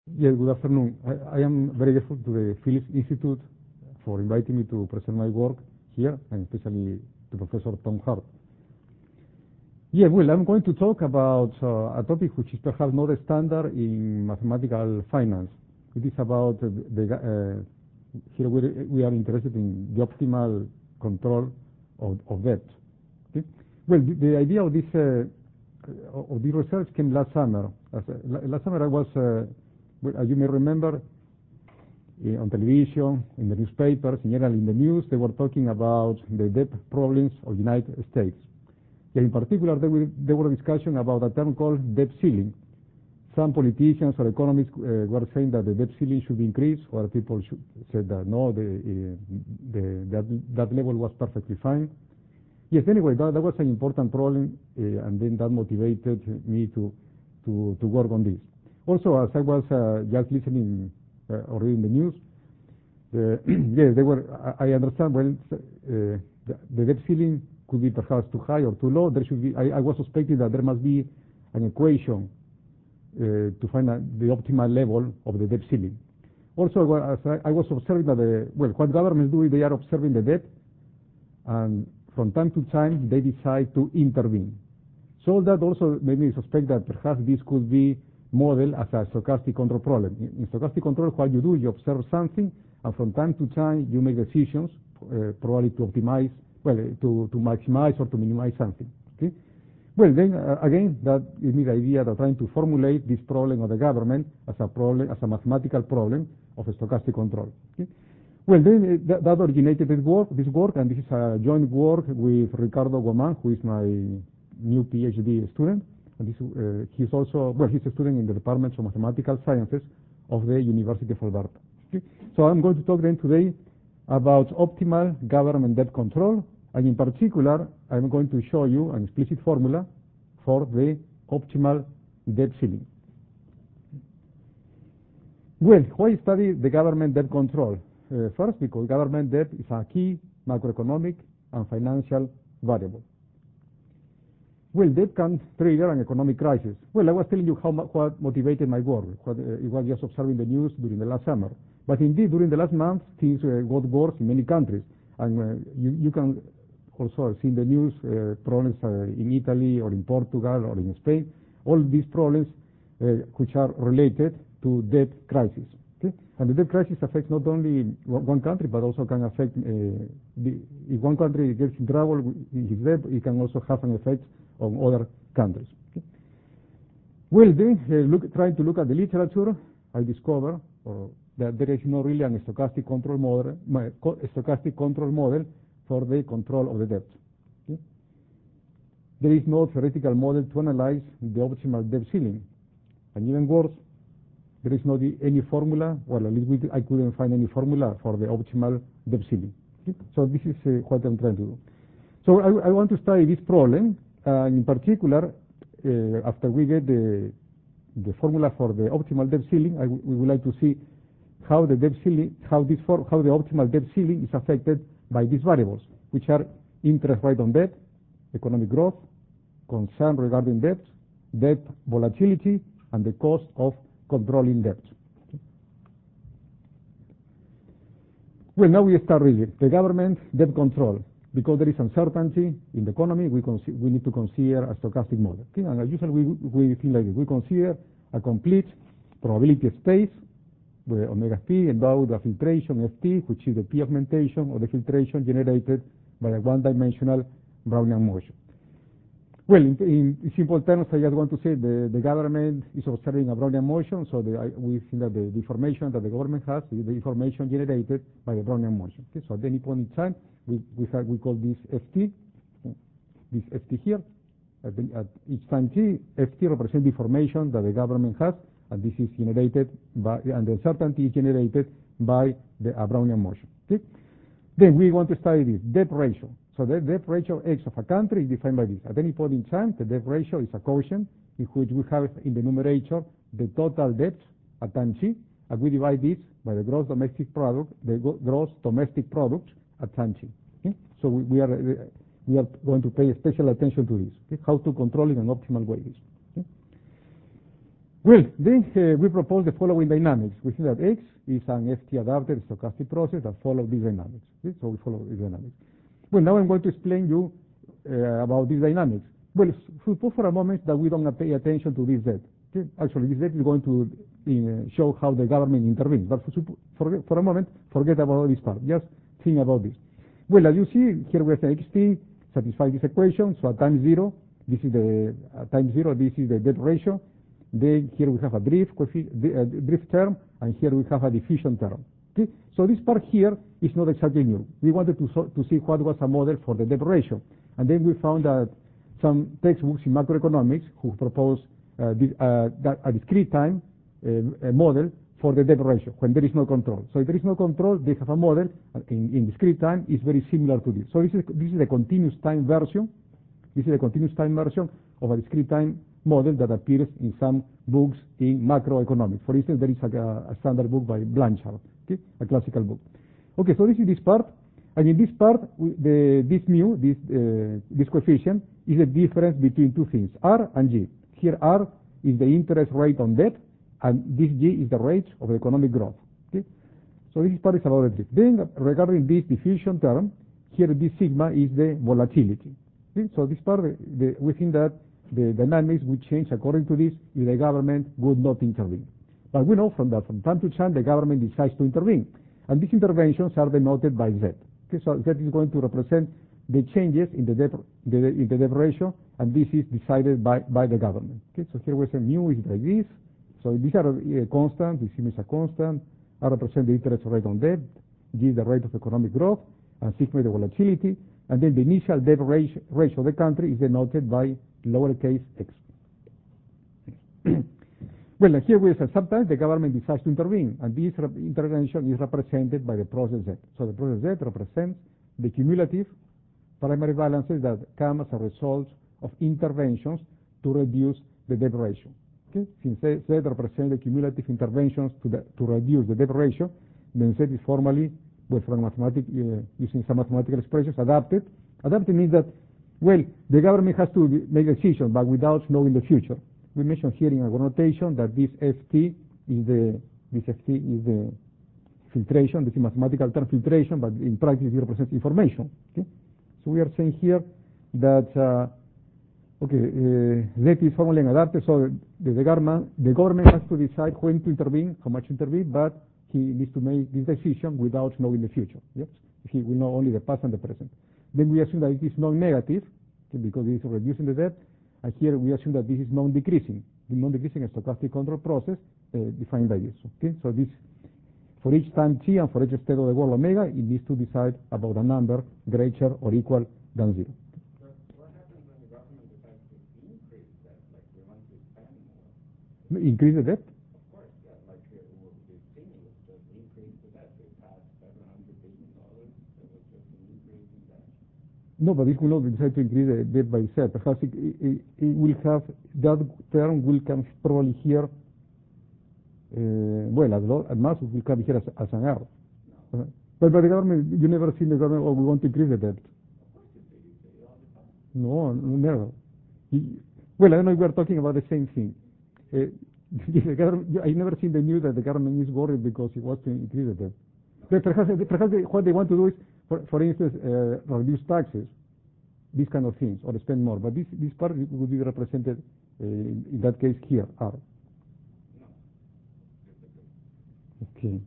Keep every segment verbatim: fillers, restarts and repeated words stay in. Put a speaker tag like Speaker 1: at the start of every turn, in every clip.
Speaker 1: Yes, good afternoon. I, I am very grateful to the Phillips Institute for inviting me to present my work here, and especially to Professor Tom Hart. Yeah, well, I'm going to talk about uh, a topic which is perhaps not a standard in mathematical finance. It is about uh, the, uh, here we, we are interested in the optimal control of, of debt. Okay? Well, the, the idea of this uh, of this research came last summer. As, uh, last summer I was, uh, well, as you may remember, uh, on television, in the newspapers, in general in the news, they were talking about the debt problems of the United States. Yeah, in particular, there were, there were discussion about a term called debt ceiling. Some politicians or economists uh, were saying that the debt ceiling should be increased, other people should, said that no, the, uh, the, that, that level was perfectly fine. Yes, anyway, that, that was an important problem, uh, and then that motivated me to, to, to work on this. Also, as I was uh, just listening uh, or reading the news, uh, yes, they were, I, I understand, well, uh, the, the debt ceiling could be perhaps too high or too low. There should be, I, I was suspecting that there must be an equation uh, to find a, the optimal level of the debt ceiling. Also, as I, I was observing that, the, well, what governments do is they are observing the debt, and from time to time they decide to intervene. So that also made me suspect that perhaps this could be modeled as a stochastic control problem. In, in stochastic control, what you do, you observe something, and from time to time you make decisions, uh, probably to optimize, well, uh, to, to maximize or to minimize something. Okay? Well, then uh, again, that gives me the idea that trying to formulate this problem of the government as a problem, as a mathematical problem of a stochastic control. Okay? Well, then uh, that, that originated this work, this work, and this is a joint work with Ricardo Guaman, who is my new PhD student, and this, uh, he's also, well, he's a student in the Department of Mathematical Sciences of the University of Alberta. Okay? So I'm going to talk then today about optimal government debt control, and in particular, I'm going to show you an explicit formula for the optimal debt ceiling. Well, why study the government debt control? Uh, first, because government debt is a key macroeconomic and financial variable. Well, debt can trigger an economic crisis. Well, I was telling you how what motivated my work. What, uh, it was just observing the news during the last summer. But indeed, during the last month, things uh, got worse in many countries. And uh, you, you can also see in the news uh, problems uh, in Italy or in Portugal or in Spain. All these problems uh, which are related to debt crisis. Okay? And the debt crisis affects not only one country, but also can affect, uh, the, if one country gets in trouble in his debt, it can also have an effect on other countries. Okay? Well, then, uh, look, trying to look at the literature, I discovered uh, that there is not really a stochastic control model, a stochastic control model for the control of the debt. Okay? There is no theoretical model to analyze the optimal debt ceiling, and even worse, there is not any formula. Well, at least we, I couldn't find any formula for the optimal debt ceiling. Okay? So this is uh, what I'm trying to do. So I, I want to study this problem. Uh, in particular, uh, after we get the, the formula for the optimal debt ceiling, I w we would like to see how the debt ceiling, how this for, how the optimal debt ceiling is affected by these variables, which are interest rate on debt, economic growth, concern regarding debt, debt volatility, and the cost of controlling debt. Okay. Well, now we start reading the government debt control. Because there is uncertainty in the economy, we, we need to consider a stochastic model. Okay? And as usual, we, we think like this. We consider a complete probability space, where omega p, endowed with a filtration F T, which is the p augmentation of the filtration generated by a one-dimensional Brownian motion. Well, in, in simple terms, I just want to say the, the government is observing a Brownian motion, so the, I, we think that the, the information that the government has is the information generated by the Brownian motion. Okay? So at any point in time, we, we, have, we call this F T, this F T here. At, the, at each time t, F T represents the information that the government has, and this is generated by, and the uncertainty is generated by the a Brownian motion. Okay? Then we want to study this debt ratio. So the debt ratio X of a country is defined by this. At any point in time, the debt ratio is a quotient in which we have in the numerator the total debt at time t, and we divide this by the gross domestic product, the gross domestic product at time t. Okay? So we, we are uh, we are going to pay special attention to this. Okay? How to control in an optimal way this. Okay? Well, then uh, we propose the following dynamics. We think that X is an F T adapted stochastic process that follows these dynamics. Okay? So we follow these dynamics. Well, now I'm going to explain you uh, about these dynamics. Well, suppose for a moment that we don't pay attention to this Z. Okay? Actually, this Z is going to uh, show how the government intervenes. But for, for, for a moment, forget about this part. Just think about this. Well, as you see, here we have X T, satisfy this equation. So at time zero, this is the, at time zero, this is the debt ratio. Then here we have a drift, a drift term, and here we have a diffusion term. Okay? So this part here is not exactly new. We wanted to, so, to see what was a model for the debt ratio. And then we found that some textbooks in macroeconomics who propose uh, this, uh, that a discrete time uh, a model for the debt ratio when there is no control. So if there is no control, they have a model in, in discrete time is very similar to this. So this is, this is the continuous time version. This is the continuous time version of a discrete time model that appears in some books in macroeconomics. For instance, there is a, a standard book by Blanchard, okay, a classical book. Okay, so this is this part, and in this part, we, the, this mu, this, uh, this coefficient, is the difference between two things, R and G. Here R is the interest rate on debt, and this G is the rate of economic growth. Okay? So this part is about the drift. Then, regarding this diffusion term, here this sigma is the volatility. Okay? So this part, the, the, we think that the dynamics would change according to this if the government would not intervene. But we know from that, from time to time, the government decides to intervene. And these interventions are denoted by Z. Okay, so Z is going to represent the changes in the debt, the, in the debt ratio, and this is decided by, by the government. Okay, so here we say mu is like this. So these are uh, constant, this is a constant. I represent the interest rate on debt, G is the rate of economic growth, and sigma is the volatility. And then the initial debt ratio, ratio of the country is denoted by lowercase x. Well, here we say sometimes the government decides to intervene, and this intervention is represented by the process Z. So the process Z represents the cumulative primary balances that come as a result of interventions to reduce the debt ratio. Okay? Since Z represents the cumulative interventions to, the, to reduce the debt ratio, then Z is formally, well, from mathematic, uh, using some mathematical expressions, adapted. Adapted means that, well, the government has to make decisions, but without knowing the future. We mentioned here in our notation that this F T is the, this F T is the filtration, this is mathematical term filtration, but in practice it represents information. Okay? So we are saying here that, uh, okay, uh, Z is formally adapted, so the, the, government, the government has to decide when to intervene, how much to intervene, but he needs to make this decision without knowing the future. Yes? He will know only the past and the present. Then we assume that it is non-negative, okay, because it is reducing the debt, and here we assume that this is non-decreasing. The non-decreasing is a stochastic control process uh, defined by this. Okay, so this, for each time t and for each state of the world omega, it needs to decide about a number greater or equal than zero.
Speaker 2: But what happens when the government decides to increase that, like we want to spend more?
Speaker 1: Increase the debt?
Speaker 2: Of course, yeah, like uh, the stimulus just increased the debt. They passed seven hundred billion dollars. There was just an increase in debt.
Speaker 1: No, but this will not decide to increase the debt by itself. Perhaps it, it, it will have, that term will come probably here, uh, well, at, lo, at most it will come here as, as an R. No. Uh, but by the government, you never seen the government, oh, we want to increase the debt.
Speaker 2: Of course you say, you say it all the time.
Speaker 1: No, never. You, well, I don't know if we are talking about the same thing. Uh, the government, I never seen the news that the government is worried because it wants to increase the debt. But perhaps, perhaps they, what they want to do is, for, for instance, uh, reduce taxes, these kind of things, or spend more. But this, this part would be represented, uh, in, in that case, here, R.
Speaker 2: No.
Speaker 1: Okay.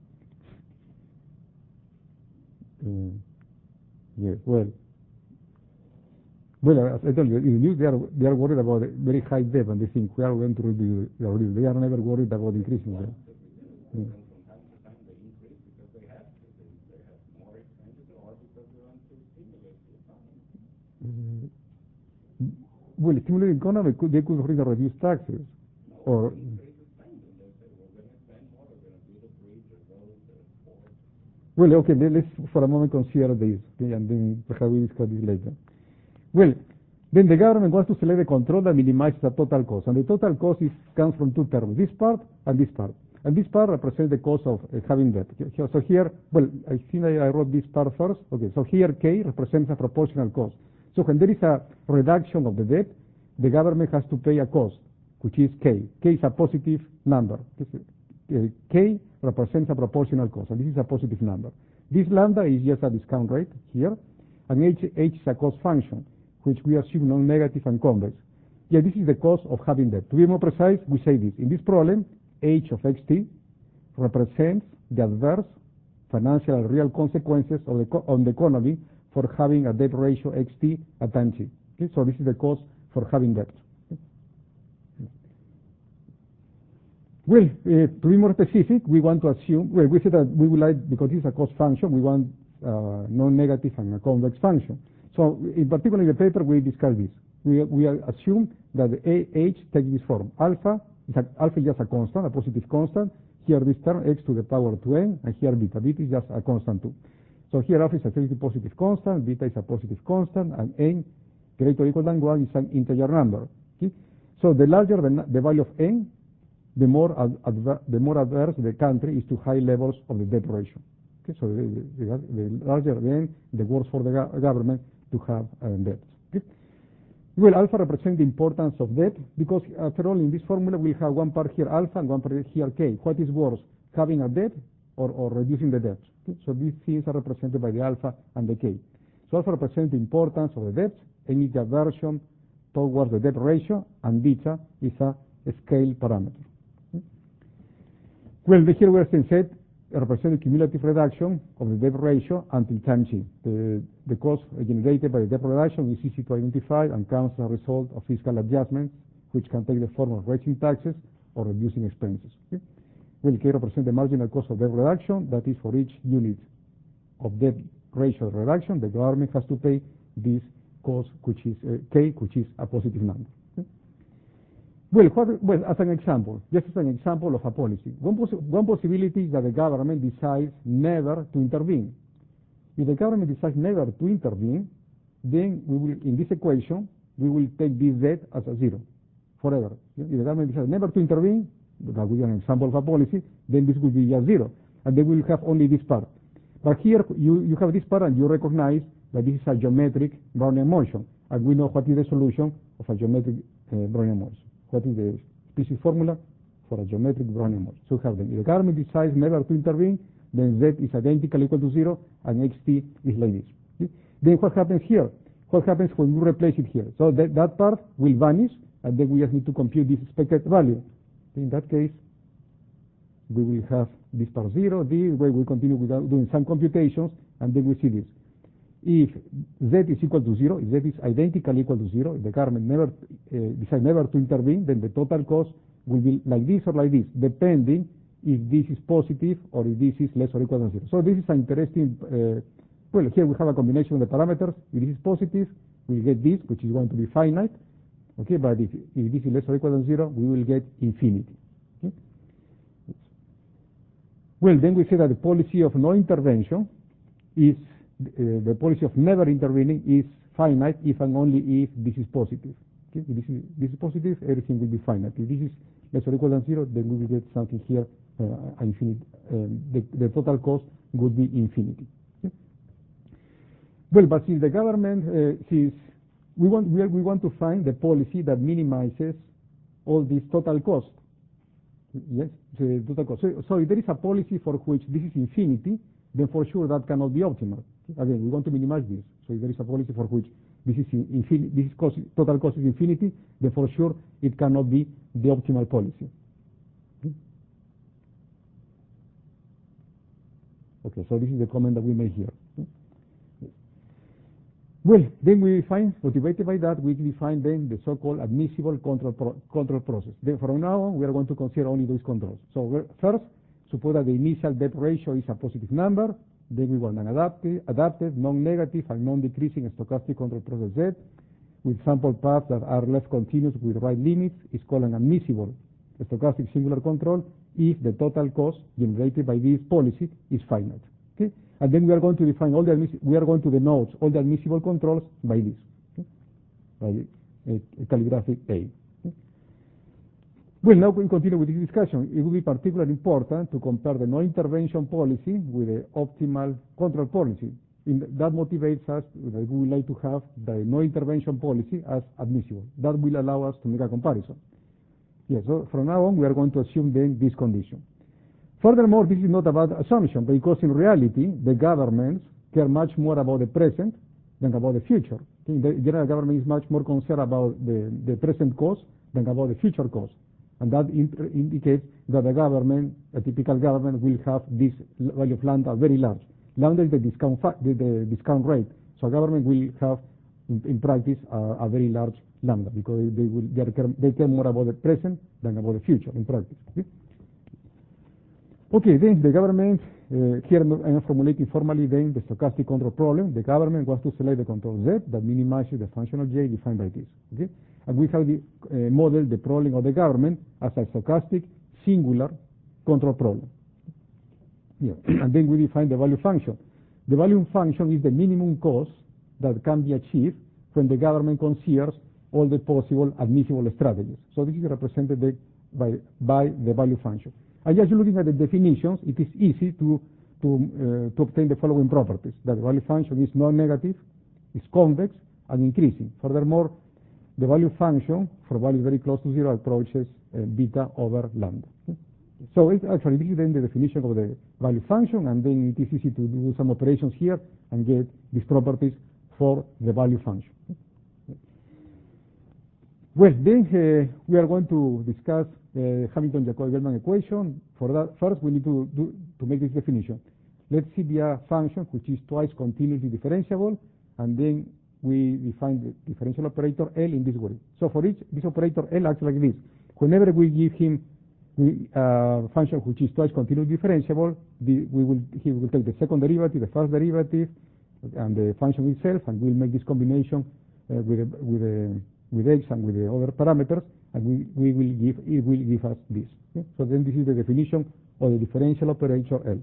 Speaker 1: Uh, yes, well. Well, as I told you, in the news they are, they are worried about very high debt, and they think we are going to reduce it. They are never worried about increasing debt. Mm. Uh, well, stimulate the economy, could, they could really reduce taxes.
Speaker 2: No,
Speaker 1: or
Speaker 2: increase the spending. They say we're going to spend more, we're going to do the bridge, the roads, the ports.
Speaker 1: Well, okay, let's for a moment consider this, okay, and then perhaps we discuss this later. Well, then the government wants to select a control that minimizes the total cost, and the total cost is, comes from two terms, this part and this part. And this part represents the cost of uh, having debt. So here, well, I think I, I wrote this part first. Okay, so here K represents a proportional cost. So when there is a reduction of the debt, the government has to pay a cost. which is K. K is a positive number. This is, uh, K represents a proportional cost, and this is a positive number. This lambda is just a discount rate here, and H, H is a cost function, which we assume non-negative and convex. Yeah, this is the cost of having debt. To be more precise, we say this. In this problem, H of X T represents the adverse financial and real consequences of the on the economy for having a debt ratio X T at time T. Okay? So this is the cost for having debt. Okay? Well, uh, to be more specific, we want to assume, well, we said that we would like, because this is a cost function, we want uh, non-negative and a convex function. So in particular in the paper, we discuss this. We, we assume that the A H takes this form. Alpha is, a, alpha is just a constant, a positive constant. Here this term, x to the power two n, and here beta. Beta is just a constant too. So here alpha is a strictly positive constant, beta is a positive constant, and n greater or equal than one is an integer number. Okay? So the larger the, the value of n, the more, ad, adver, the more adverse the country is to high levels of the debt ratio. Okay? So the, the, the larger the n, the worse for the go government to have uh, debt. Okay? Well, alpha represents the importance of debt, because after all, in this formula, we'll have one part here alpha and one part here k. What is worse, having a debt or, or reducing the debt? Okay? So these things are represented by the alpha and the k. So alpha represents the importance of the debt, n is the aversion towards the debt ratio, and beta is a scale parameter. Okay? Well, here we are said represent the cumulative reduction of the debt ratio until time t. The, the cost generated by the debt reduction is easy to identify and comes as a result of fiscal adjustments, which can take the form of raising taxes or reducing expenses. Okay? Well, K represents the marginal cost of debt reduction. That is, for each unit of debt ratio reduction, the government has to pay this cost, which is uh, K, which is a positive number. Okay? Well, what, well, as an example, just as an example of a policy, one, poss one possibility is that the government decides never to intervene. If the government decides never to intervene, then we will, in this equation, we will take this debt as a zero forever. If the government decides never to intervene, that will be an example of a policy, then this will be just zero, and then we will have only this part. But here you, you have this part, and you recognize that this is a geometric Brownian motion, and we know what is the solution of a geometric uh, Brownian motion. What is the species formula for a geometric Brownian motion? So we have them. If the government decides never to intervene, then Z is identical equal to zero, and X T is like this. Okay? Then what happens here? What happens when you replace it here? So that, that part will vanish, and then we just need to compute this expected value. In that case, we will have this part zero, this way we continue without doing some computations, and then we see this. If Z is equal to zero, if Z is identical equal to zero, if the government never uh, decides never to intervene, then the total cost will be like this or like this, depending if this is positive or if this is less or equal than zero. So this is an interesting, uh, well, here we have a combination of the parameters. If this is positive, we get this, which is going to be finite. Okay, but if, if this is less or equal than zero, we will get infinity. Okay? Well, then we say that the policy of no intervention is, uh, the policy of never intervening is finite if and only if this is positive. Okay? If this is, this is positive, everything will be finite. If this is less or equal than zero, then we will get something here, uh, infinite. Um, the, the total cost would be infinity. Okay? Well, but since the government, uh, since we want, we, are, we want to find the policy that minimizes all this total cost. Yes, the total cost. So, so if there is a policy for which this is infinity, then for sure that cannot be optimal. Again, we want to minimize this. So if there is a policy for which this is infinity, this is cost, total cost is infinity, then for sure it cannot be the optimal policy. Okay, so this is the comment that we made here. Well, then we define, motivated by that, we define then the so-called admissible control, pro control process. Then from now on, we are going to consider only those controls. So first, suppose that the initial debt ratio is a positive number. Then we want an adapted, adapted non-negative, and non-decreasing stochastic control process Z with sample paths that are left continuous with right limits is called an admissible stochastic singular control if the total cost generated by this policy is finite. Okay? And then we are going to define all the we are going to denote all the admissible controls by this, okay? By a, a calligraphic A. Okay? Well, now we continue with this discussion. It will be particularly important to compare the no-intervention policy with the optimal control policy. In the, that motivates us that we would like to have the no-intervention policy as admissible. That will allow us to make a comparison. Yes, so from now on we are going to assume then this condition. Furthermore, this is not about assumption, because in reality, the governments care much more about the present than about the future. The general government is much more concerned about the, the present cost than about the future cost. And that indicates that the government, a typical government, will have this value of lambda very large. Lambda is the discount, the, the discount rate. So government will have, in, in practice, a, a very large lambda, because they, will, they, care, they care more about the present than about the future in practice. Okay, okay then the government, uh, here I am formulating formally then the stochastic control problem. The government wants to select the control Z that minimizes the functional J defined by this. Okay? And we have the, uh, modeled the problem of the government as a stochastic singular control problem. Yeah. And then we define the value function. The value function is the minimum cost that can be achieved when the government considers all the possible admissible strategies. So this is represented by, by the value function. And just looking at the definitions, it is easy to, to, uh, to obtain the following properties. That the value function is non-negative, is convex, and increasing. Furthermore, the value function for values very close to zero approaches uh, beta over lambda. Okay? So it actually this is then the definition of the value function, and then it is easy to do some operations here and get these properties for the value function. Okay? Well, then uh, we are going to discuss the Hamilton-Jacobi-Bellman equation. For that, first we need to do to make this definition. Let's see the function which is twice continuously differentiable, and then we define the differential operator L in this way. So for each, this operator L acts like this. Whenever we give him a uh, function which is twice continuously differentiable, the, we will, he will take the second derivative, the first derivative, and the function itself, and we'll make this combination uh, with, a, with, a, with x and with the other parameters, and we, we will give, it will give us this. Okay? So then this is the definition of the differential operator L.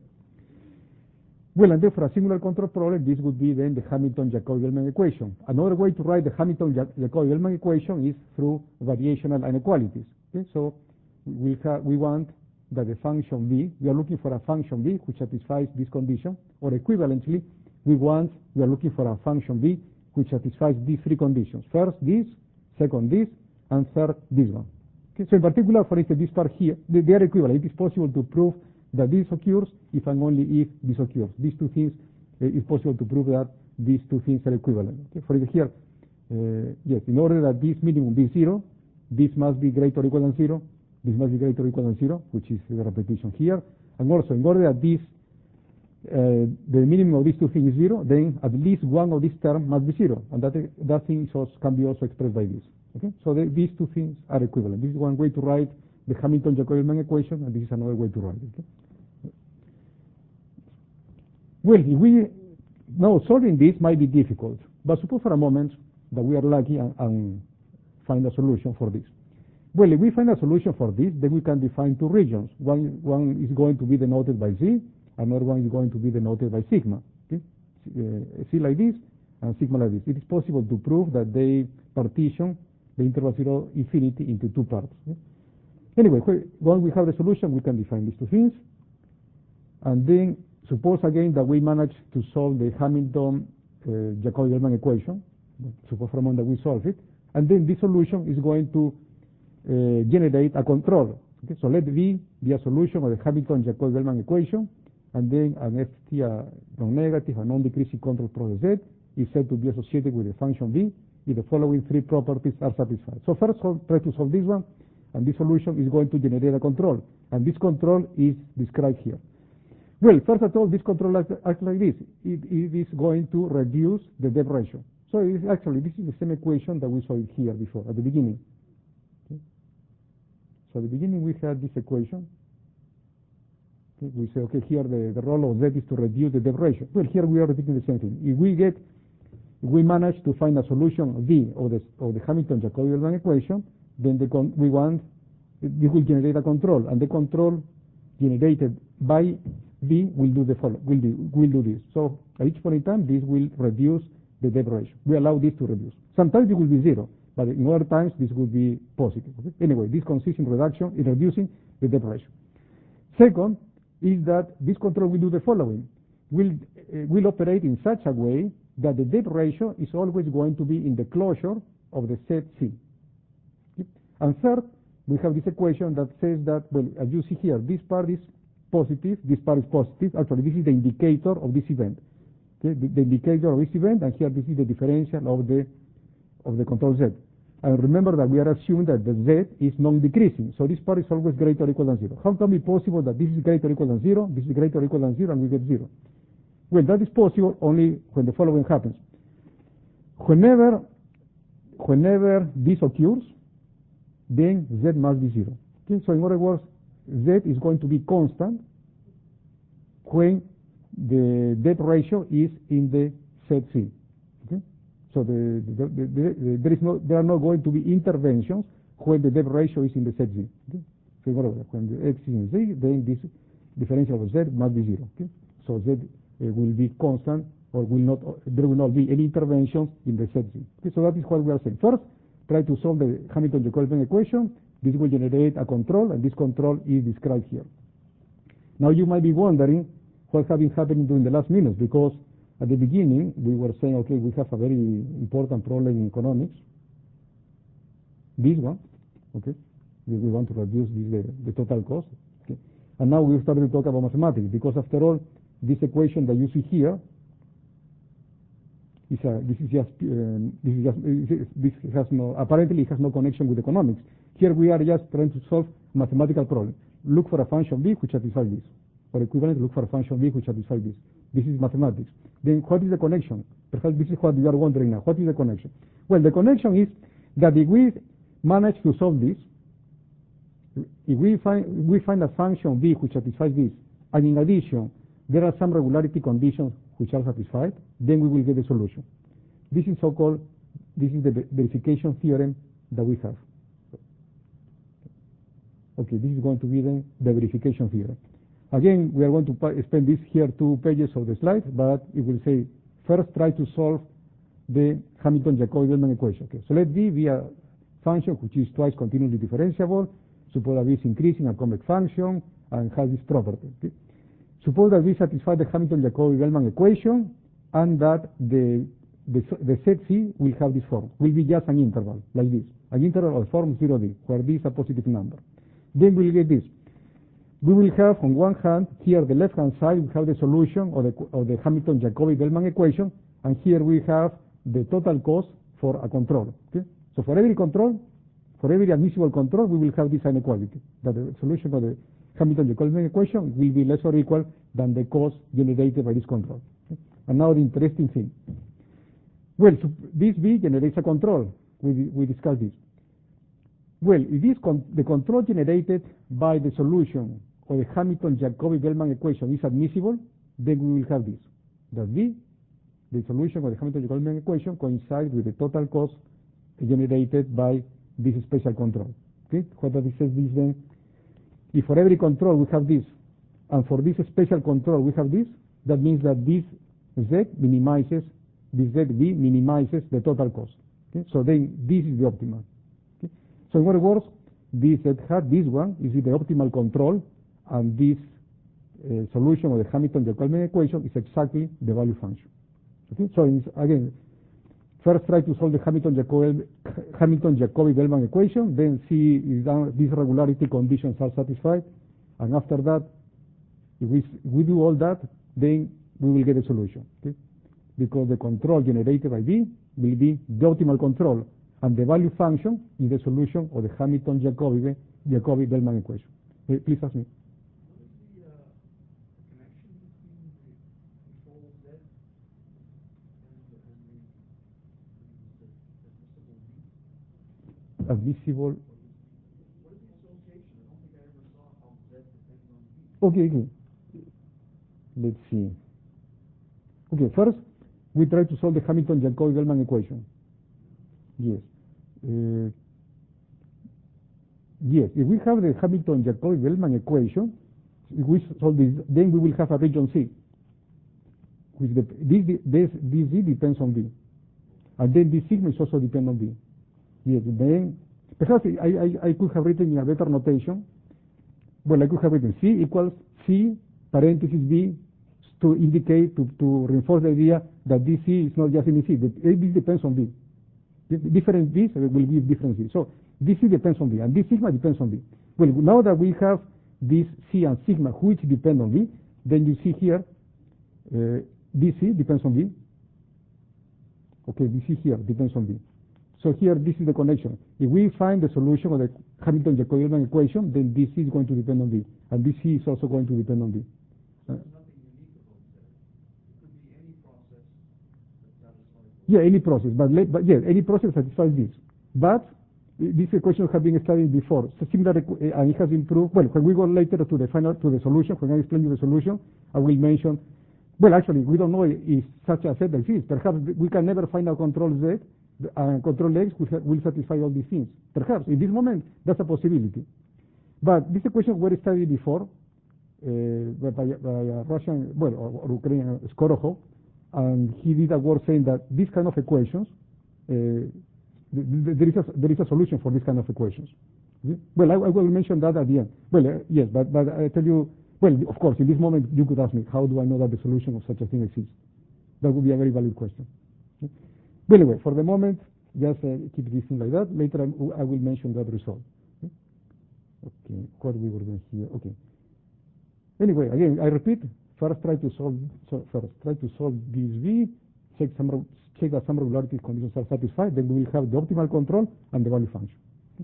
Speaker 1: Well, and then for a singular control problem, this would be then the Hamilton-Jacobi-Bellman equation. Another way to write the Hamilton-Jacobi-Bellman equation is through variational inequalities. Okay? So we, have, we want that the function v, we are looking for a function v which satisfies this condition, or equivalently, we want, we are looking for a function v which satisfies these three conditions. First this, second this, and third this one. Okay? So in particular, for instance, this part here, they, they are equivalent. It is possible to prove that this occurs if and only if this occurs. These two things, uh, it's possible to prove that these two things are equivalent. Okay? For example, here, uh, yes, in order that this minimum be zero, this must be greater or equal than zero, this must be greater or equal than zero, which is the repetition here. And also, in order that this, uh, the minimum of these two things is zero, then at least one of these terms must be zero, and that, that thing also can be also expressed by this. Okay? So the, these two things are equivalent. This is one way to write the Hamilton-Jacobi-Bellman equation, and this is another way to write it. Okay? Well, if we now solving this might be difficult, but suppose for a moment that we are lucky and, and find a solution for this. Well, if we find a solution for this, then we can define two regions. One, one is going to be denoted by Z, another one is going to be denoted by sigma. Okay? Uh, Z like this and sigma like this. It is possible to prove that they partition the interval zero infinity into two parts. Okay? Anyway, when we have the solution, we can define these two things, and then suppose again that we manage to solve the Hamilton-Jacobi-Bellman uh, equation. Suppose for a moment that we solve it, and then this solution is going to uh, generate a control. Okay? So let V be a solution of the Hamilton-Jacobi-Bellman equation, and then an F T, a non-negative, a non-decreasing control process Z, is said to be associated with the function V if the following three properties are satisfied. So first, try to solve this one, and this solution is going to generate a control, and this control is described here. Well, first of all, this control acts, acts like this. It, it is going to reduce the depth ratio. So it is actually, this is the same equation that we saw here before, at the beginning. Okay? So at the beginning we had this equation. Okay? We say, okay, here the, the role of Z is to reduce the depth ratio. Well, here we are repeating the same thing. If we get, if we manage to find a solution V of the, of the Hamilton-Jacobi-Bellman equation, then the con we want, this will generate a control, and the control generated by V will do the follow, will do, will do this. So at each point in time, this will reduce the depth ratio. We allow this to reduce. Sometimes it will be zero, but in other times this will be positive. Okay? Anyway, this consists in reduction, in reducing the depth ratio. Second is that this control will do the following: will uh, will operate in such a way that the depth ratio is always going to be in the closure of the set C. Okay? And third, we have this equation that says that, well, as you see here, this part is positive, this part is positive. Actually, this is the indicator of this event. Okay, the, the indicator of this event, and here this is the differential of the of the control Z. And remember that we are assuming that the Z is non-decreasing, so this part is always greater or equal than zero. How can it be possible that this is greater or equal than zero, this is greater or equal than zero, and we get zero? Well, that is possible only when the following happens. Whenever, whenever this occurs, then Z must be zero. Okay? So in other words, Z is going to be constant when the debt ratio is in the set C. Okay? So the, the, the, the, there is no, there are not going to be interventions when the debt ratio is in the set Z. Okay? So in other words, when the X is in Z, then this differential of Z must be zero. Okay? So Z uh, will be constant, or will not, there will not be any interventions in the set Z. Okay? So that is what we are saying. First, try to solve the Hamilton-Jacobian equation. This will generate a control, and this control is described here. Now you might be wondering what has been happening during the last minutes, because at the beginning we were saying, okay, we have a very important problem in economics. This one, okay, we, we want to reduce this, the, the total cost. Okay. And now we started to talk about mathematics, because after all, this equation that you see here, is a, this is just, um, this is just, this has no, apparently it has no connection with economics. Here we are just trying to solve mathematical problem. Look for a function b which satisfies this, or equivalent, look for a function b which satisfies this. This is mathematics. Then what is the connection? Perhaps this is what you are wondering now. What is the connection? Well, the connection is that if we manage to solve this, if we find, we find a function b which satisfies this, and in addition, there are some regularity conditions which are satisfied, then we will get the solution. This is so-called, this is the verification theorem that we have. Okay, this is going to be then the verification theorem. Again, we are going to spend this here two pages of the slide, but it will say, first try to solve the Hamilton-Jacobi-Bellman equation. Okay, so let V be a function which is twice continuously differentiable. Suppose that V is increasing, a convex function, and has this property. Okay? Suppose that we satisfy the Hamilton-Jacobi-Bellman equation, and that the, the, the set C will have this form, will be just an interval, like this, an interval of form zero D, where D is a positive number. Then we'll get this. We will have, on one hand, here the left-hand side, we have the solution of the, of the Hamilton-Jacobi-Bellman equation, and here we have the total cost for a control. Okay? So for every control, for every admissible control, we will have this inequality, that the solution of the Hamilton-Jacobi equation will be less or equal than the cost generated by this control. Okay? And now the interesting thing. Well, so this V generates a control. We, we discussed this. Well, if this con the control generated by the solution of the Hamilton-Jacobi-Bellman equation is admissible, then we will have this. That V, the solution of the Hamilton-Jacobi-Bellman equation, coincides with the total cost generated by this special control. Okay? What does it say this then? If for every control we have this, and for this special control we have this, that means that this Z minimizes, this Z V minimizes the total cost. Okay? So then this is the optimal. Okay? So in other words, this Z hat, this one, is the optimal control, and this uh, solution of the Hamilton-Jacobi equation is exactly the value function. Okay? So in, again, first try to solve the Hamilton-Jacobi Hamilton-Jacobi-Bellman equation, then see if these regularity conditions are satisfied, and after that, if we, we do all that, then we will get a solution. Okay? Because the control generated by V will be the optimal control, and the value function is the solution of the Hamilton-Jacobi-Bellman equation. Uh, please ask me. Admissible.
Speaker 2: What is the association? I don't think I ever saw how Z depends on V.
Speaker 1: Okay, okay. Let's see. Okay, first, we try to solve the Hamilton-Jacobi-Bellman equation. Yes. Uh, yes, if we have the Hamilton-Jacobi-Bellman equation, if we solve this, then we will have a region C. Which the, this, this, this V depends on V. And then this sigma is also dependent on V. Yes, then, perhaps I, I, I could have written in a better notation. Well, I could have written C equals C parenthesis V to indicate, to, to reinforce the idea that this C is not just any C. This depends on V. Different V's will give different C. So This C depends on V, and this sigma depends on V. Well, now that we have this C and sigma which depend on V, then you see here, uh, this C depends on V. Okay, this C here depends on V. So here, this is the connection. If we find the solution of the Hamilton-Jacobi-Ullmann equation, then this C is going to depend on V, and this C is also going to depend on V. Uh, Yeah, any process, but, let, but yeah, any process satisfies this. But this equation has been studied before, so similar, uh, and it has been proved. Well, when we go later to the final to the solution, when I explain you the solution, I will mention. Well, actually, we don't know if such a set exists. Perhaps we can never find a control Z, and control X will, will satisfy all these things. Perhaps in this moment, that's a possibility. But this equation were studied before uh, by, by a Russian, well, or, or Ukrainian Skorokhov. And he did a work saying that these kind of equations, uh, th th there, is a, there is a solution for these kind of equations. Okay? Well, I, I will mention that at the end. Well, uh, yes, but, but I tell you, well, of course, in this moment, you could ask me, how do I know that the solution of such a thing exists? That would be a very valid question. Okay? But anyway, for the moment, just uh, keep this thing like that. Later, I'm, I will mention that result. Okay? Okay, what we were doing here. Okay. Anyway, again, I repeat, first try to solve, so first try to solve this V, check some, check that some regularity conditions are satisfied, then we will have the optimal control and the value function.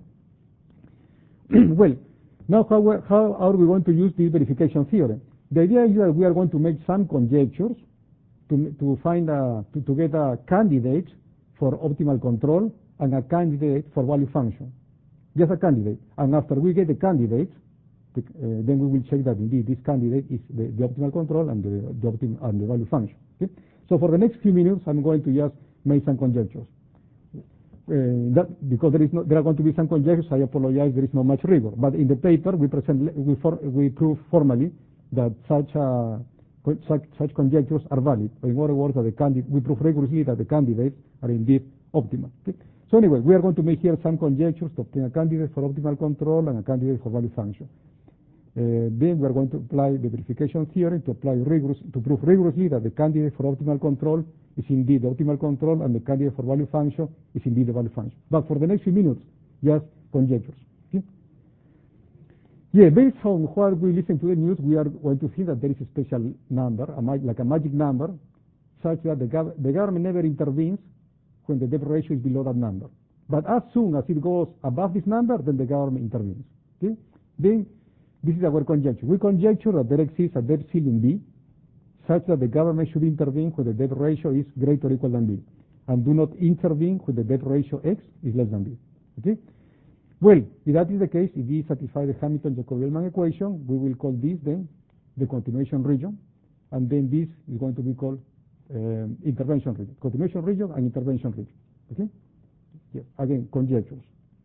Speaker 1: Well, now how, how are we going to use this verification theorem? The idea is that we are going to make some conjectures to, to find a, to, to get a candidate for optimal control and a candidate for value function. Just a candidate. And after we get the candidate, Uh, then we will check that indeed this candidate is the, the optimal control and the, the, optim and the value function. Okay? So for the next few minutes, I'm going to just make some conjectures. Uh, that, because there, is no, there are going to be some conjectures, I apologize, there is not much rigor. But in the paper, we present, we, for, we prove formally that such, uh, such, such conjectures are valid. In other words, that the candidate, we prove rigorously that the candidates are indeed optimal. Okay? So anyway, we are going to make here some conjectures to obtain a candidate for optimal control and a candidate for value function. Uh, then we are going to apply the verification theorem to apply rigorous, to prove rigorously that the candidate for optimal control is indeed the optimal control and the candidate for value function is indeed the value function. But for the next few minutes, just conjectures. Okay? Yeah, based on what we listen to the news, we are going to think that there is a special number, a like a magic number, such that the, gov the government never intervenes when the debt ratio is below that number. But as soon as it goes above this number, then the government intervenes. Okay? Then this is our conjecture. We conjecture that there exists a debt ceiling B, such that the government should intervene when the debt ratio is greater or equal than B, and do not intervene when the debt ratio X is less than B. Okay? Well, if that is the case, if we satisfy the Hamilton-Jacobi-Ullmann equation, we will call this then the continuation region, and then this is going to be called um, intervention region. Continuation region and intervention region. Okay? Yes. Again, conjectures.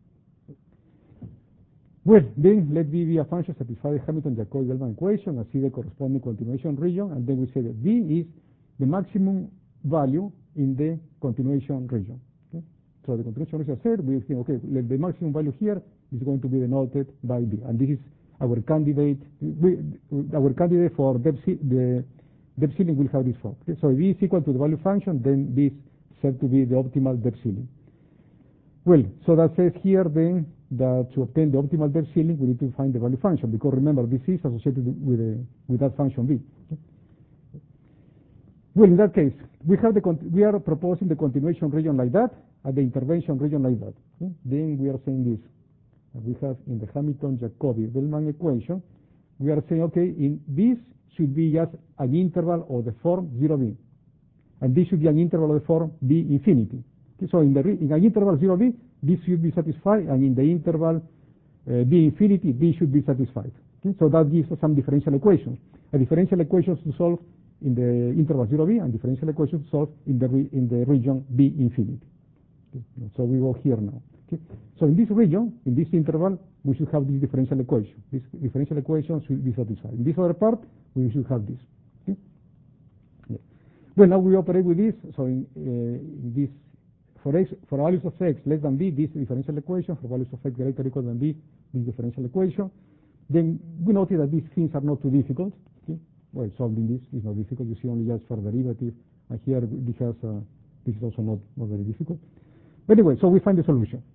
Speaker 1: Well, then let V be a function satisfy the Hamilton-Jacobi-Ullmann equation and see the corresponding continuation region, and then we say that V is the maximum value in the continuation region. Okay? So the continuation region said, we think, okay, let the maximum value here is going to be denoted by V, and this is our candidate. We, our candidate for debt, the debt ceiling will have this form. Okay? So if V is equal to the value function, then this is said to be the optimal debt ceiling. Well, so that says here then that to obtain the optimal debt ceiling, we need to find the value function, because remember, this is associated with, a, with that function V. Okay? Well, in that case, we have the we are proposing the continuation region like that, and the intervention region like that. Okay? Then we are saying this. We have in the Hamilton-Jacobi-Ullmann equation, we are saying, okay, in this should be just an interval of the form zero B, and this should be an interval of the form B infinity. Okay? So in, the, in an interval zero B, this should be satisfied, and in the interval uh, B infinity, B should be satisfied. Okay? So that gives us some differential equations. A differential equations to solve in the interval zero B, and differential equations to solve in the, re in the region B infinity. Okay? So we go here now. Okay? So in this region, in this interval, we should have this differential equation. This differential equation should be satisfied. In this other part, we should have this. Okay? Yeah. Well, now we operate with this. So in, uh, in this, For, x, for values of x less than b, this differential equation. For values of x greater or equal than b, this differential equation. Then we notice that these things are not too difficult. Okay? Well, solving this is not difficult. You see only just for derivative. And here this, has, uh, this is also not, not very difficult. But anyway, so we find the solution.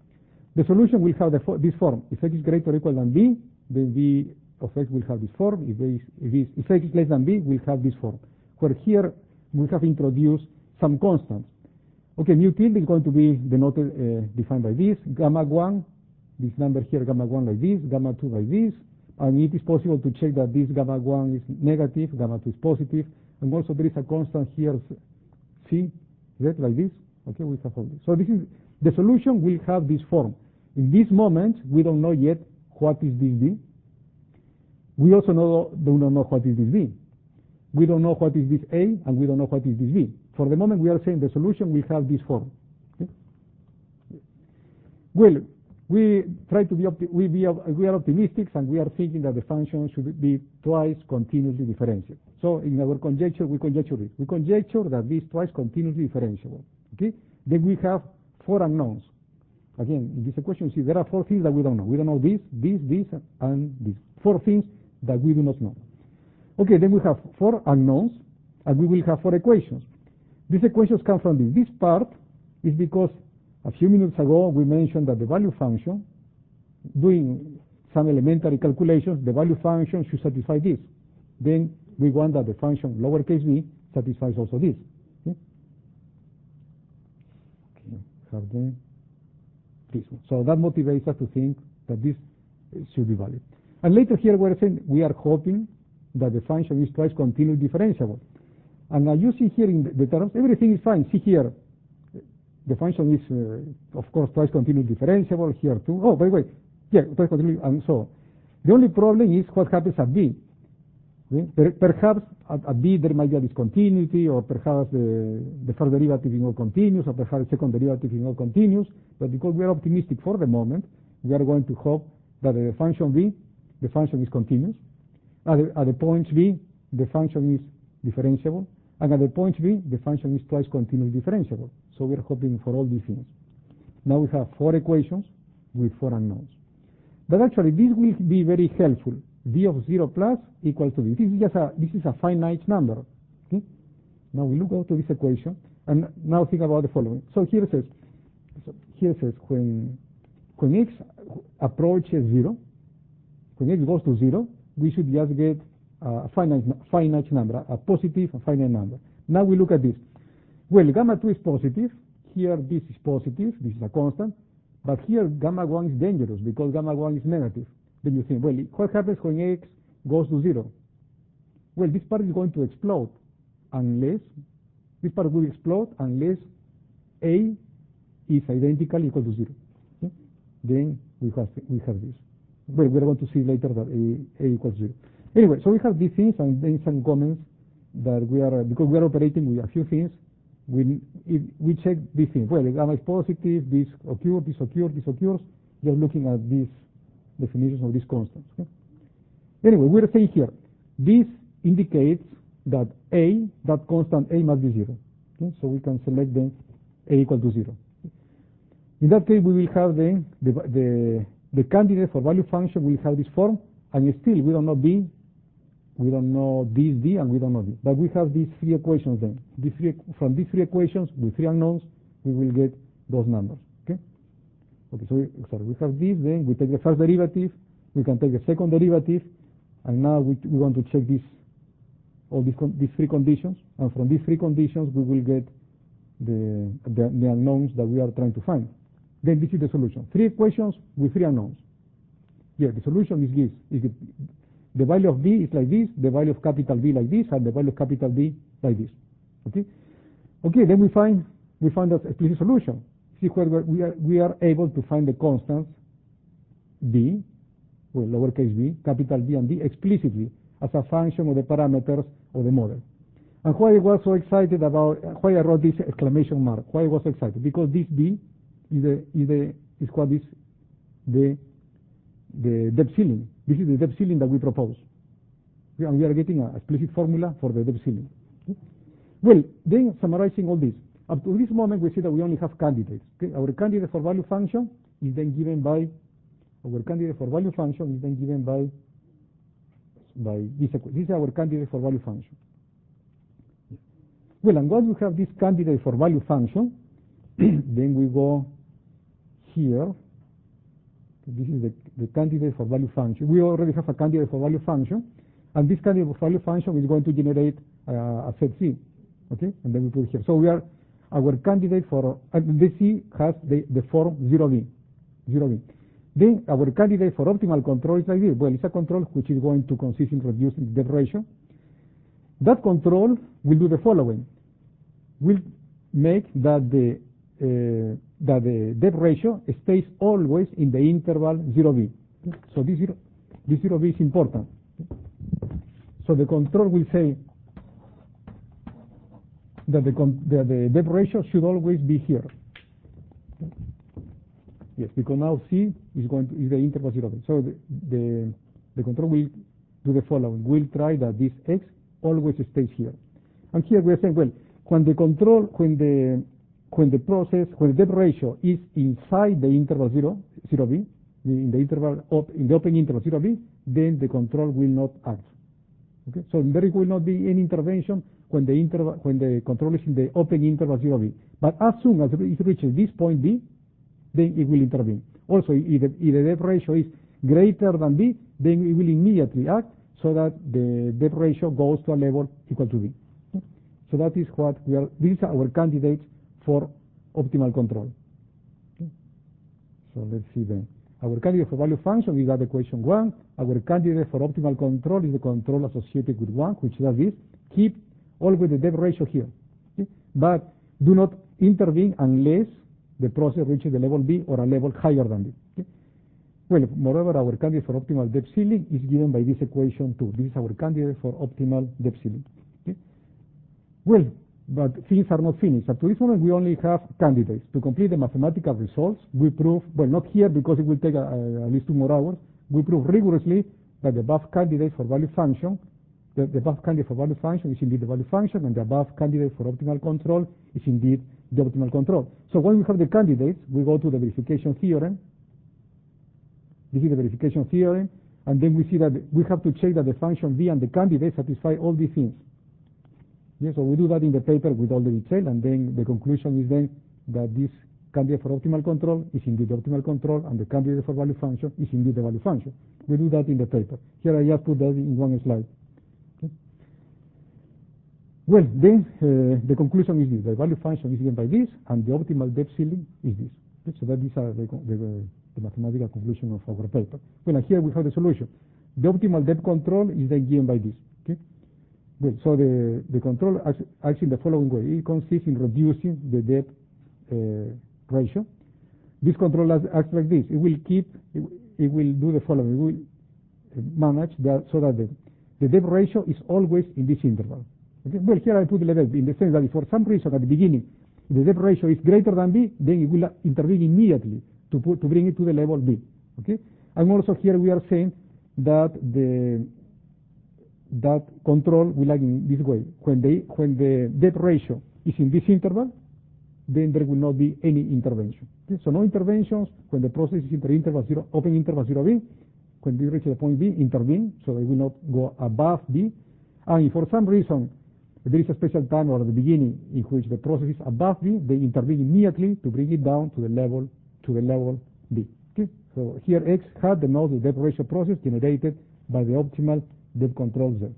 Speaker 1: The solution will have the fo this form. If x is greater or equal than b, then b of x will have this form. If, is, if, is, if x is less than b, we'll have this form. Where here we have introduced some constants. Okay, mu tilde is going to be denoted, uh, defined by this. Gamma one, this number here, gamma one like this, gamma two like this. And it is possible to check that this gamma one is negative, gamma two is positive. And also there is a constant here, c, that like this. Okay, we have all this. So this is, the solution will have this form. In this moment, we don't know yet what is this b. We also know, do not know what is this b. We don't know what is this a, and we don't know what is this b. For the moment, we are saying the solution will have this form. Okay? Well, we try to be, we, be we are optimistic, and we are thinking that the function should be twice continuously differentiable. So in our conjecture, we conjecture it. We conjecture that this twice continuously differentiable. Okay? Then we have four unknowns. Again, in this equation, you see there are four things that we don't know. We don't know this, this, this, and this. Four things that we do not know. Okay, then we have four unknowns, and we will have four equations. These equations come from this. This part is because a few minutes ago we mentioned that the value function, doing some elementary calculations, the value function should satisfy this. Then we want that the function lowercase b satisfies also this. Okay, okay. Have the, this one. So that motivates us to think that this should be valid. And later here we're saying we are hoping that the function is twice continuously differentiable. And now you see here in the, the terms, everything is fine. See here, the function is, uh, of course, twice continuously differentiable. Here too. Oh, by the way, yeah, twice continuously, and so on. The only problem is what happens at b. Okay? Per perhaps at, at b there might be a discontinuity, or perhaps the, the first derivative is not continuous, or perhaps the second derivative is not continuous. But because we are optimistic for the moment, we are going to hope that the function b, the function is continuous. At the, at the points b, the function is differentiable. And at the point b, the function is twice continuously differentiable. So we're hoping for all these things. Now we have four equations with four unknowns. But actually, this will be very helpful. V of zero plus equals to v. This is just a, this is a finite number. Okay? Now we look out to this equation, and now think about the following. So here it says, so here it says when, when x approaches zero, when x goes to zero, we should just get a finite, finite number, a positive a finite number. Now we look at this. Well, gamma two is positive. Here this is positive. This is a constant. But here gamma one is dangerous because gamma one is negative. Then you think, well, what happens when x goes to zero? Well, this part is going to explode unless, this part will explode unless a is identical equal to zero. Okay? Then we have, we have this. Well, we're going to see later that a, a equals zero. Anyway, so we have these things, and then some comments that we are, because we are operating with a few things, we, if we check these things. Well, gamma is positive, this occurs, this occurs, this occurs, just looking at these definitions of these constants. Okay? Anyway, we're saying here, this indicates that a, that constant a must be zero. Okay? So we can select then a equal to zero. In that case, we will have then the, the, the candidate for value function will have this form, and still we don't know b, we don't know this d, and we don't know d. But we have these three equations then. These three, from these three equations with three unknowns, we will get those numbers. Okay? Okay, so we, sorry, we have this, then we take the first derivative, we can take the second derivative, and now we, we want to check this, all these, these three conditions, and from these three conditions we will get the, the, the unknowns that we are trying to find. Then this is the solution. Three equations with three unknowns. Yeah, the solution is this. Is it, the value of b is like this, the value of capital B like this, and the value of capital B like this. Okay? Okay, then we find we find that explicit solution. See where we are we are able to find the constants b, well, lowercase b, capital B and d explicitly as a function of the parameters of the model. And why I was so excited about why I wrote this exclamation mark? Why I was so excited? Because this b is the is the is what is the the depth ceiling. This is the depth ceiling that we propose. And we are getting a explicit formula for the depth ceiling. Okay? Well, then summarizing all this, up to this moment we see that we only have candidates. Okay? Our candidate for value function is then given by, our candidate for value function is then given by, by this, this is our candidate for value function. Well, and once we have this candidate for value function, then we go here, This is the, the candidate for value function. We already have a candidate for value function, and this candidate for value function is going to generate uh, a set C, okay? And then we put here. So we are, our candidate for, uh, the C has the, the form zero B, zero B. Then our candidate for optimal control is like this. Well, it's a control which is going to consist in reducing the depth ratio. That control will do the following. Will make that the uh, that the depth ratio stays always in the interval zero B. So this zero, this zero B is important. So the control will say that the, con that the depth ratio should always be here. Yes, because now C is going to is the interval zero B. So the, the the control will do the following. We'll try that this X always stays here. And here we are saying, well, when the control, when the when the process, when the depth ratio is inside the interval zero, zero B, in the interval op, in the open interval zero B, then the control will not act. Okay, so there will not be any intervention when the interval when the control is in the open interval zero B. But as soon as it reaches this point B, then it will intervene. Also, if the, if the depth ratio is greater than B, then it will immediately act so that the depth ratio goes to a level equal to B. So that is what we are, these are our candidates for optimal control. Okay. So let's see then. Our candidate for value function is that equation one. Our candidate for optimal control is the control associated with one, which does this. Keep always the depth ratio here. Okay. But do not intervene unless the process reaches the level B or a level higher than B. Okay. Well, moreover, our candidate for optimal depth ceiling is given by this equation two. This is our candidate for optimal depth ceiling. Okay. Well, but things are not finished. Up to this moment, we only have candidates. To complete the mathematical results, we prove, well, not here because it will take a, a, at least two more hours, we prove rigorously that the above candidate for value function, the, the above candidate for value function is indeed the value function, and the above candidate for optimal control is indeed the optimal control. So when we have the candidates, we go to the verification theorem. This is the verification theorem, and then we see that we have to check that the function V and the candidate satisfy all these things. Yes, so we do that in the paper with all the detail, and then the conclusion is then that this candidate for optimal control is indeed the optimal control, and the candidate for value function is indeed the value function. We do that in the paper. Here I just put that in one slide. Okay. Well, then uh, the conclusion is this: the value function is given by this, and the optimal depth ceiling is this. Okay. So that these are the, the, the mathematical conclusion of our paper. Well, and here we have the solution. The optimal depth control is then given by this. Okay. Well, so the, the control acts, acts in the following way. It consists in reducing the depth uh, ratio. This control acts like this. It will keep, it, it will do the following. It will manage that so that the, the depth ratio is always in this interval. Okay? Well, here I put the level in the sense that if for some reason at the beginning the depth ratio is greater than B, then it will intervene immediately to, put, to bring it to the level B. Okay? And also here we are saying that the that control will act in this way. When the, when the depth ratio is in this interval, then there will not be any intervention. Okay? So no interventions when the process is in the interval zero, open interval zero B. When we reach the point B, intervene, so they will not go above B. And if for some reason there is a special time or at the beginning in which the process is above B, they intervene immediately to bring it down to the level to the level B. Okay? So here X hat denotes the depth ratio process generated by the optimal depth control Z.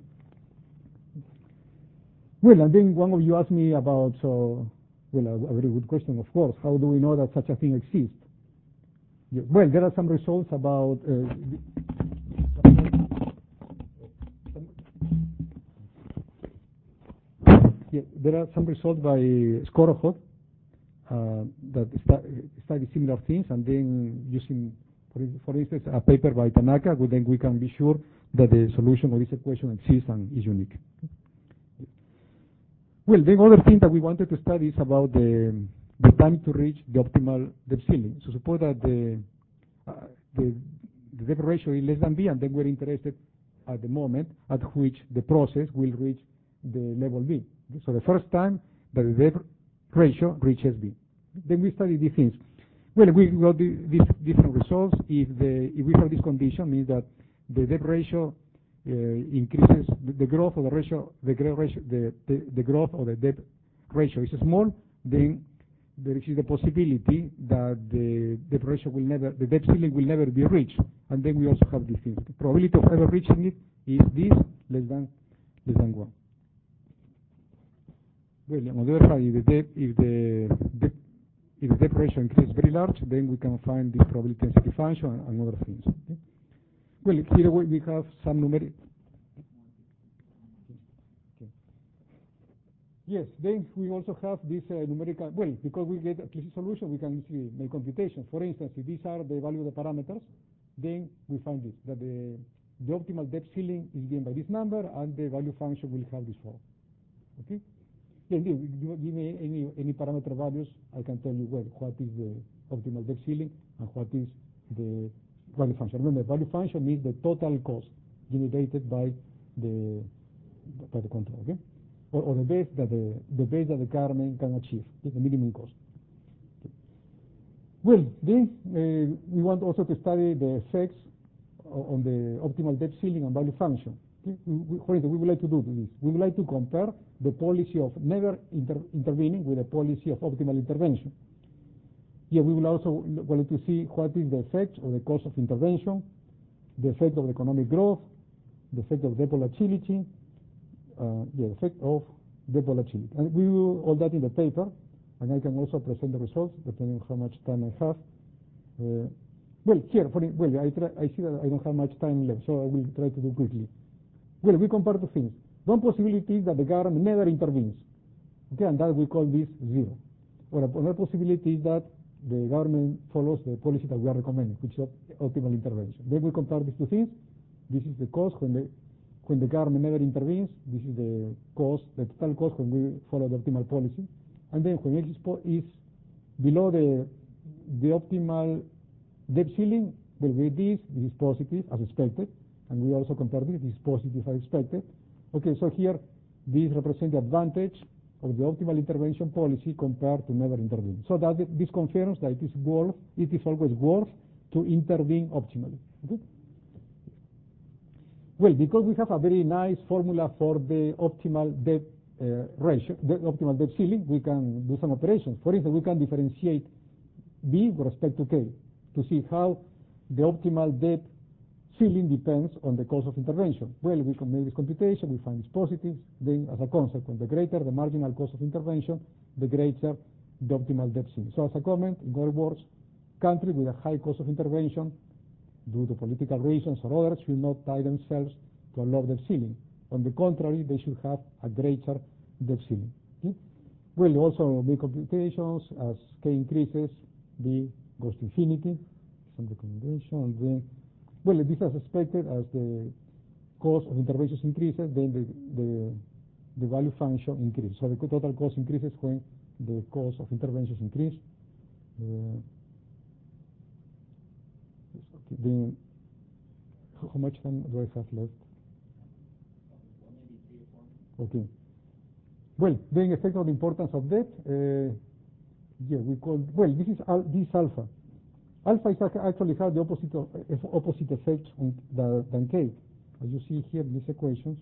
Speaker 1: Well, and then one of you asked me about, so, well, a, a very good question, of course. How do we know that such a thing exists? Yeah, well, there are some results about. Uh, yeah, there are some results by Skorokhod uh, that study similar things, and then using, for, for instance, a paper by Tanaka, then we can be sure that the solution of this equation exists and is unique. Well, the other thing that we wanted to study is about the, the time to reach the optimal depth ceiling. So suppose that the, uh, the, the depth ratio is less than B, and then we're interested at the moment at which the process will reach the level B. So the first time that the depth ratio reaches B. Then we study these things. Well, we got the, these different results. If, the, if we have this condition, means that the depth ratio uh, increases, the, the growth of the ratio, the, ratio the, the, the growth of the depth ratio is small, then there is the possibility that the depreciation will never, the debt ceiling will never be reached. And then we also have this thing. The probability of ever reaching it is this less than less than one. Well, on the other side, if the debt, if the debt, if the debt ratio increases very large, then we can find this probability density function and, and other things. Okay? Well, here we, we have some numeric. Yes, then we also have this uh, numerical, well, because we get a clear solution, we can easily make computations. For instance, if these are the value of the parameters, then we find this, that the, the optimal debt ceiling is given by this number, and the value function will have this form. Okay? Yeah, indeed, give me any, any parameter values, I can tell you, well, what is the optimal debt ceiling and what is the value function. Remember, value function means the total cost generated by the, by the control, okay? Or, or the base that the, the base that the government can achieve, the minimum cost. Okay. Well, then uh, we want also to study the effects on the optimal debt ceiling and value function. Okay. We, we, for instance, we would like to do this. We would like to compare the policy of never inter intervening with the policy of optimal intervention. Here we will also want to see what is the effect of the cost of intervention, the effect of the economic growth, the effect of debt volatility, Uh, the effect of the volatility. And we will all that in the paper, and I can also present the results depending on how much time I have. Uh, well, here, for it, well, I, try, I see that I don't have much time left, so I will try to do quickly. Well, we compare two things. One possibility is that the government never intervenes, okay, and that we call this zero. Or another possibility is that the government follows the policy that we are recommending, which is optimal intervention. Then we compare these two things. This is the cost when the When the government never intervenes, this is the cost, the total cost when we follow the optimal policy. And then when X is below the, the optimal debt ceiling, well, with this, this is positive as expected. And we also compare this, this is positive as expected. Okay, so here, this represents the advantage of the optimal intervention policy compared to never intervene. So that this confirms that it is worth, it is always worth to intervene optimally. Okay? Well, because we have a very nice formula for the optimal debt uh, ratio, the optimal debt ceiling, we can do some operations. For instance, we can differentiate B with respect to K to see how the optimal debt ceiling depends on the cost of intervention. Well, we can make this computation, we find it's positive, then as a consequence, the greater the marginal cost of intervention, the greater the optimal debt ceiling. So as a comment, in other words, countries with a high cost of intervention due to political reasons or others, should not tie themselves to a low debt ceiling. On the contrary, they should have a greater debt ceiling. Okay? We'll also make computations as K increases, B goes to infinity, some recommendation, and then, well, this is expected as the cost of interventions increases, then the, the, the value function increases. So the total cost increases when the cost of interventions increase. Uh, Then, how much time do I have left? Okay. Well, then effect of the importance of debt. Uh, yeah, we call. Well, this is al this is alpha. Alpha is actually has the opposite of, uh, opposite effect on the, than K, as you see here in these equations.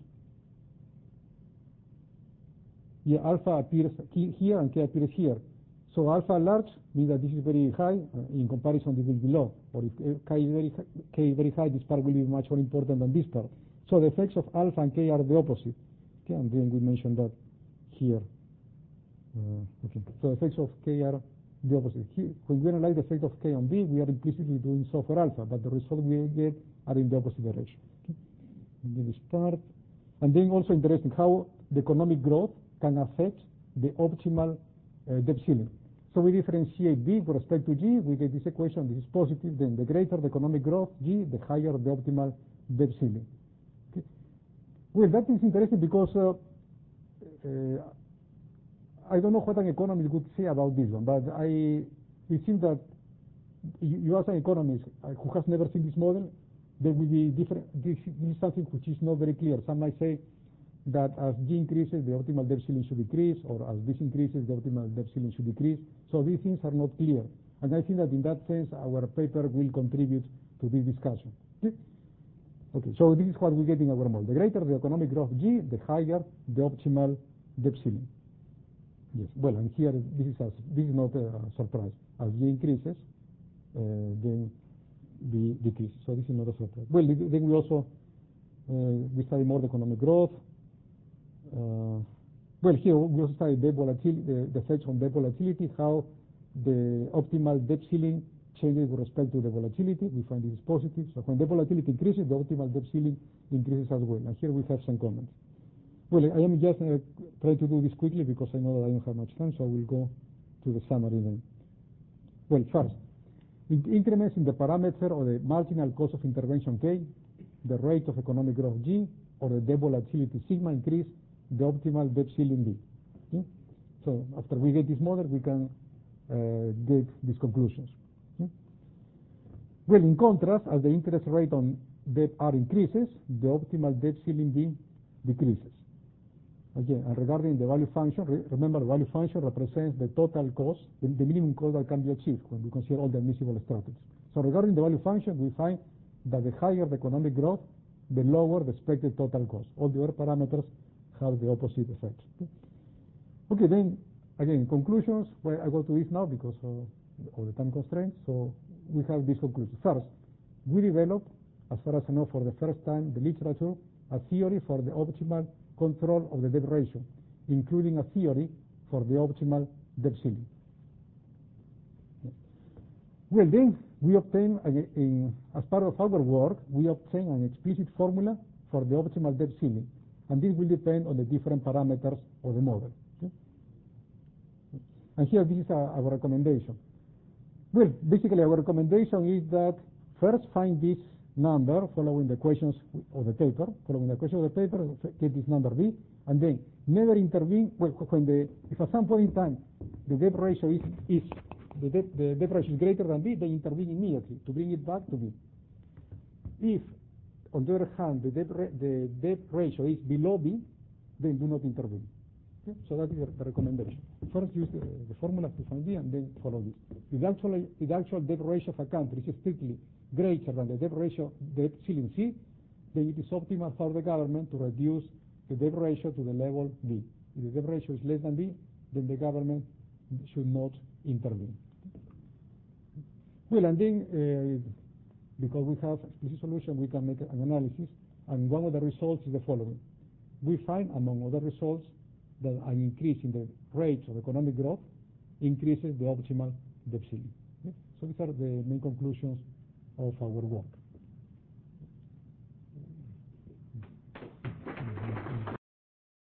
Speaker 1: Yeah, alpha appears here and K appears here. So alpha large means that this is very high, uh, in comparison this will be low. Or if uh, K is very K is very high, this part will be much more important than this part. So the effects of alpha and K are the opposite. Okay, and then we mentioned that here. Uh, okay, so the effects of K are the opposite. Here, when we analyze the effect of K on B, we are implicitly doing so for alpha, but the results we get are in the opposite direction. Okay, and then this part, and then also interesting how the economic growth can affect the optimal uh, debt ceiling. So we differentiate B with respect to G, we get this equation, this is positive, then the greater the economic growth, G, the higher the optimal debt ceiling. Okay. Well, that is interesting because uh, uh, I don't know what an economist would say about this one, but I, it seems that you, you ask an economist uh, who has never seen this model, there will be different, this, this is something which is not very clear. Some might say that as G increases, the optimal debt ceiling should decrease, or as this increases, the optimal debt ceiling should decrease. So these things are not clear. And I think that in that sense, our paper will contribute to this discussion. Okay, okay, so this is what we get in our model. The greater the economic growth G, the higher the optimal debt ceiling. Yes. Well, and here this is a, this is not a surprise. As V increases, uh, then V decreases. So this is not a surprise. Well, then we also uh, we study more the economic growth. Uh, well, here we also study debt volatility, the, the effects on debt volatility, how the optimal debt ceiling changes with respect to the volatility. We find this is positive. So when the volatility increases, the optimal debt ceiling increases as well. And here we have some comments. Well, I am just uh, trying to do this quickly because I know that I don't have much time, so I will go to the summary then. Well, first, in increments in the parameter or the marginal cost of intervention K, the rate of economic growth G, or the debt volatility sigma increase the optimal debt ceiling D. Okay? So after we get this model, we can uh, get these conclusions. Okay? Well, in contrast, as the interest rate on debt R increases, the optimal debt ceiling D decreases. Again, and regarding the value function, re remember the value function represents the total cost, the, the minimum cost that can be achieved when we consider all the admissible strategies. So regarding the value function, we find that the higher the economic growth, the lower the expected total cost. All the other parameters have the opposite effect. Okay, okay then, again, conclusions, well, I go to this now because of, of the time constraints. So we have these conclusions. First, we developed, as far as I know for the first time, the literature, a theory for the optimal control of the debt ratio, including a theory for the optimal debt ceiling. Well, then we obtain, in, as part of our work, we obtain an explicit formula for the optimal debt ceiling, and this will depend on the different parameters of the model. Okay? And here, this is our, our recommendation. Well, basically, our recommendation is that first find this number following the questions of the paper, following the question of the paper, get this number B, and then never intervene well, when the, if at some point in time the debt ratio is, is the, debt, the debt ratio is greater than B, then intervene immediately to bring it back to B. If, on the other hand, the debt, the debt ratio is below B, then do not intervene. Okay? So that is the, the recommendation. First use the, the formula to find B and then follow this. If the actual, if the actual debt ratio of a country is strictly greater than the debt ratio, debt ceiling C, then it is optimal for the government to reduce the debt ratio to the level B. If the debt ratio is less than B, then the government should not intervene. Well, and then, uh, because we have explicit solution, we can make an analysis, and one of the results is the following. We find, among other results, that an increase in the rate of economic growth increases the optimal debt ceiling. Okay? So these are the main conclusions of our work.